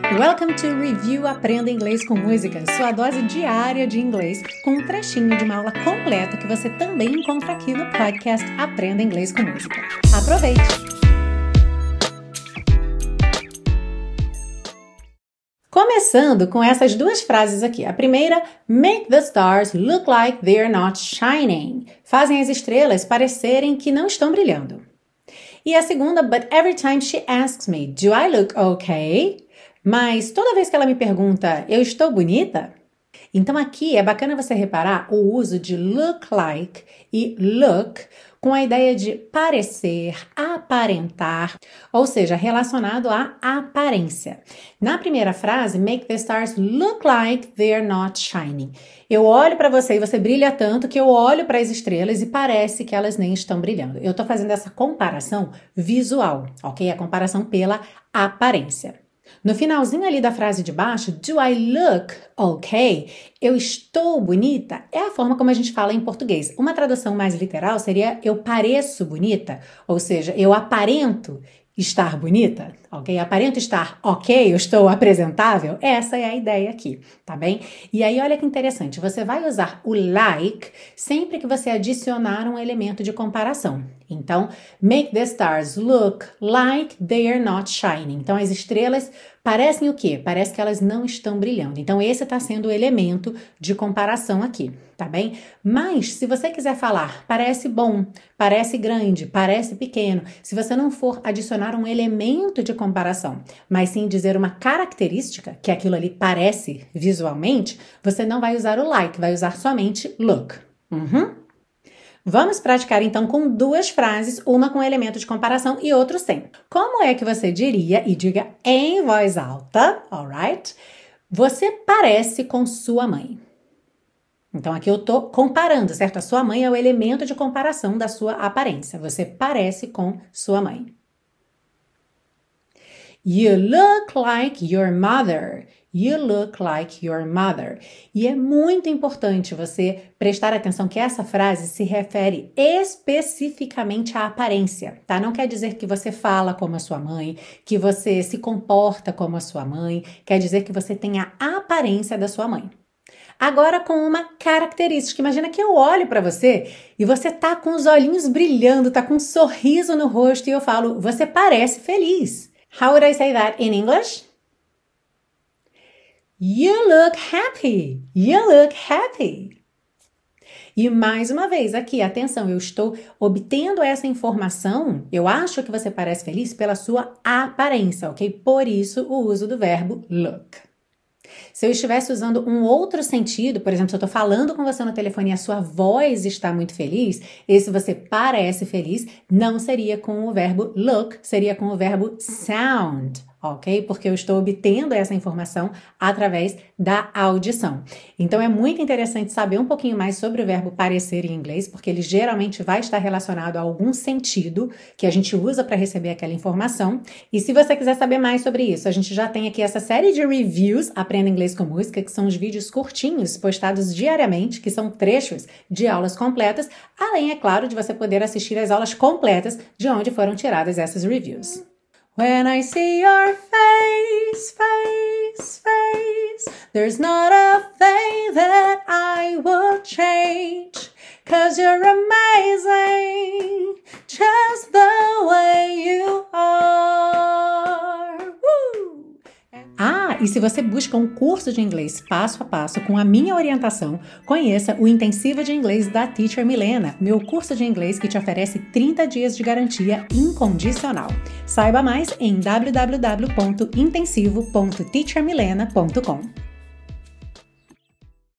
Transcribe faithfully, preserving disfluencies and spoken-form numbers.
Welcome to Review Aprenda Inglês com Música, sua dose diária de inglês, com um trechinho de uma aula completa que você também encontra aqui no podcast Aprenda Inglês com Música. Aproveite! Começando com essas duas frases aqui. A primeira, make the stars look like they're not shining. Fazem as estrelas parecerem que não estão brilhando. E a segunda, but every time she asks me, do I look okay? Mas toda vez que ela me pergunta, eu estou bonita? Então aqui é bacana você reparar o uso de look like e look com a ideia de parecer, aparentar, ou seja, relacionado à aparência. Na primeira frase, make the stars look like they're not shining. Eu olho para você e você brilha tanto que eu olho para as estrelas e parece que elas nem estão brilhando. Eu estou fazendo essa comparação visual, ok? A comparação pela aparência. No finalzinho ali da frase de baixo, do I look okay? Eu estou bonita? É a forma como a gente fala em português. Uma tradução mais literal seria eu pareço bonita, ou seja, eu aparento estar bonita, ok? Aparento estar ok, eu estou apresentável? Essa é a ideia aqui, tá bem? E aí, olha que interessante, você vai usar o like sempre que você adicionar um elemento de comparação. Então, make the stars look like they're not shining. Então, as estrelas parecem o quê? Parece que elas não estão brilhando. Então, esse está sendo o elemento de comparação aqui, tá bem? Mas, se você quiser falar parece bom, parece grande, parece pequeno, se você não for adicionar um elemento de comparação, mas sim dizer uma característica, que aquilo ali parece visualmente, você não vai usar o like, vai usar somente look. Uhum. Vamos praticar então com duas frases, uma com elemento de comparação e outro sem. Como é que você diria, e diga em voz alta, alright? Você parece com sua mãe. Então aqui eu tô comparando, certo? A sua mãe é o elemento de comparação da sua aparência. Você parece com sua mãe. You look like your mother. You look like your mother. E é muito importante você prestar atenção que essa frase se refere especificamente à aparência, tá? Não quer dizer que você fala como a sua mãe, que você se comporta como a sua mãe, quer dizer que você tem a aparência da sua mãe. Agora com uma característica. Imagina que eu olho para você e você tá com os olhinhos brilhando, tá com um sorriso no rosto e eu falo, você parece feliz. How would I say that in English? You look happy. You look happy. E mais uma vez aqui, atenção, eu estou obtendo essa informação, eu acho que você parece feliz pela sua aparência, ok? Por isso o uso do verbo look. Se eu estivesse usando um outro sentido, por exemplo, se eu estou falando com você no telefone e a sua voz está muito feliz, esse você parece feliz, não seria com o verbo look, seria com o verbo sound, ok? Porque eu estou obtendo essa informação através da audição. Então, é muito interessante saber um pouquinho mais sobre o verbo parecer em inglês, porque ele geralmente vai estar relacionado a algum sentido que a gente usa para receber aquela informação. E se você quiser saber mais sobre isso, a gente já tem aqui essa série de reviews, Aprenda Inglês com Música, que são os vídeos curtinhos postados diariamente, que são trechos de aulas completas, além, é claro, de você poder assistir as aulas completas de onde foram tiradas essas reviews. When I see your face, face, face, there's not a thing that I would change, 'cause you're amazing, just the way you are. Woo! Ah, e se você busca um curso de inglês passo a passo com a minha orientação, conheça o Intensivo de Inglês da Teacher Milena, meu curso de inglês que te oferece trinta dias de garantia incondicional. Saiba mais em w w w ponto intensivo ponto teacher milena ponto com.